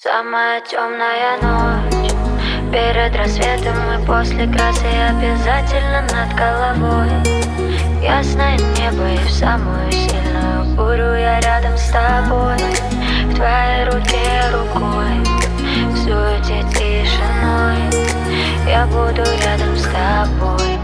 Самая темная ночь перед рассветом и после грозы обязательно над головой. Ясное небо и в самую сильную бурю я рядом с тобой. В твоей руке рукой, в суете тишиной я буду рядом с тобой.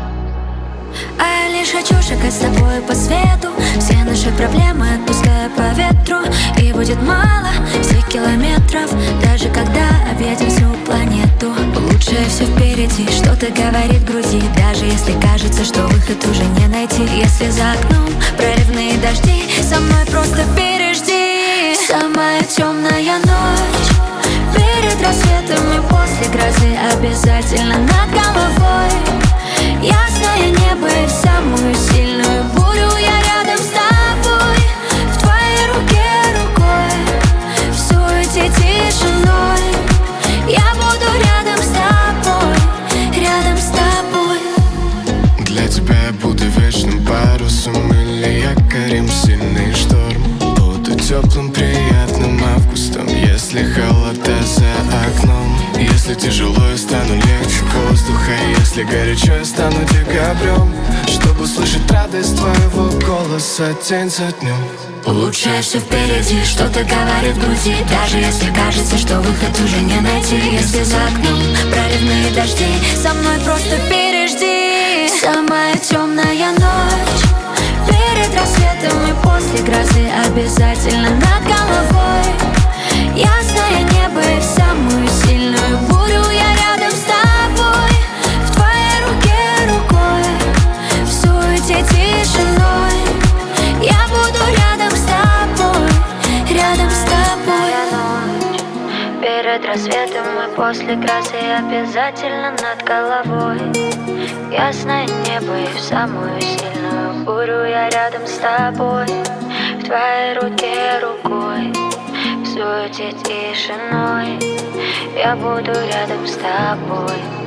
А я лишь хочу шагать с тобой по свету, все наши проблемы отпуская по ветру. И будет мало всех километров, даже когда объедем всю планету. Лучшее все впереди, что-то говорит груди, даже если кажется, что выход уже не найти. Если за окном проливные дожди, со мной просто пережди. Самая темная ночь перед рассветом и после грозы обязательно над головой. Ясное небо и в самую сильную бурю я рядом с тобой. В твоей руке рукой, в суете тишиной я буду рядом с тобой, рядом с тобой. Для тебя я буду вечным парусом или якорем в сильный шторм. Буду теплым, приятным августом, если холода за окном. Если тяжело, я стану легче воздуха. Если горячо, я стану декабрем, чтобы услышать радость твоего голоса день за днем. Лучшее все впереди, что-то говорит в груди, даже если кажется, что выход уже не найти. Если за окном проливные дожди, со мной просто пережди. Самая темная ночь перед рассветом и после грозы обязательно над головой. Ясное небо и в самую сильную бурю я рядом с тобой. В твоей руке рукой, в суете тишиной я буду рядом с тобой, рядом с тобой. Ночь перед рассветом и после грозы обязательно над головой. Ясное небо и в самую сильную бурю я рядом с тобой. В твоей руке рукой, в суете тишиной я буду рядом с тобой.